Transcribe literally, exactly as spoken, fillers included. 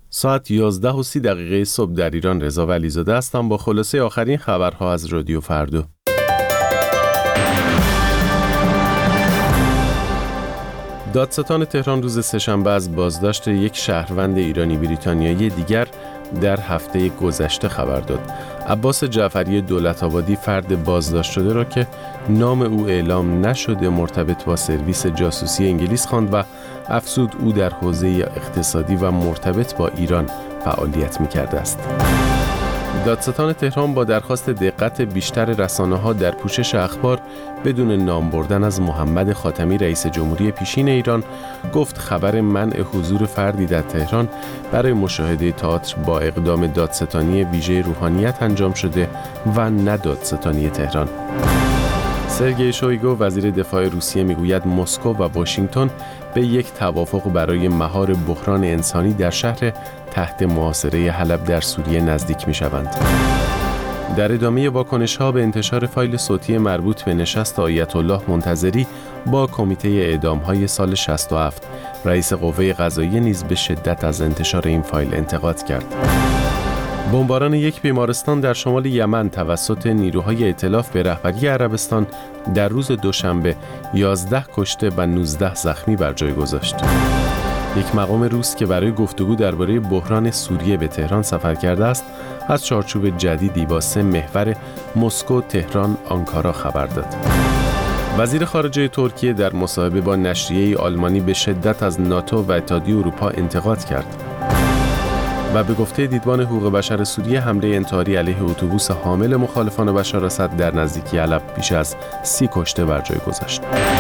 ساعت یازده و سی دقیقه صبح در ایران. رضا ولیزاده هستم با خلاصه آخرین خبرها از رادیو فردا. دادستان تهران روز سه‌شنبه از بازداشت یک شهروند ایرانی بریتانیایی دیگر در هفته گذشته خبر داد. عباس جعفری دولت‌آبادی فرد بازداشت شده را که نام او اعلام نشده مرتبط با سرویس جاسوسی انگلیس خواند و افزود او در حوزه اقتصادی و مرتبط با ایران فعالیت می‌کرده است. دادستان تهران با درخواست دقت بیشتر رسانه‌ها در پوشش اخبار بدون نام بردن از محمد خاتمی رئیس جمهوری پیشین ایران گفت خبر منع حضور فردی در تهران برای مشاهده تئاتر با اقدام دادستانی ویژه روحانیت انجام شده و نه دادستانی تهران. سرگئی شویگو وزیر دفاع روسیه میگوید مسکو و واشنگتن به یک توافق برای مهار بحران انسانی در شهر تحت محاصره حلب در سوریه نزدیک می‌شوند. در ادامه واکنش‌ها به انتشار فایل صوتی مربوط به نشست آیت الله منتظری با کمیته اعدام‌های سال شصت و هفت، رئیس قوه قضاییه نیز به شدت از انتشار این فایل انتقاد کرد. بمباران یک بیمارستان در شمال یمن توسط نیروهای ائتلاف به رهبری عربستان در روز دوشنبه یازده کشته و نوزده زخمی بر جای گذاشت. یک مقام روس که برای گفتگو درباره بحران سوریه به تهران سفر کرده است، از چارچوب جدیدی با سه محور مسکو، تهران، آنکارا خبر داد. وزیر خارجه ترکیه در مصاحبه با نشریه آلمانی به شدت از ناتو و اتحادیه اروپا انتقاد کرد و به گفته دیدبان حقوق بشر سوریه حمله انتحاری علیه اتوبوس حامل مخالفان بشار اسد در نزدیکی حلب بیش از سی کشته بر جای گذاشت.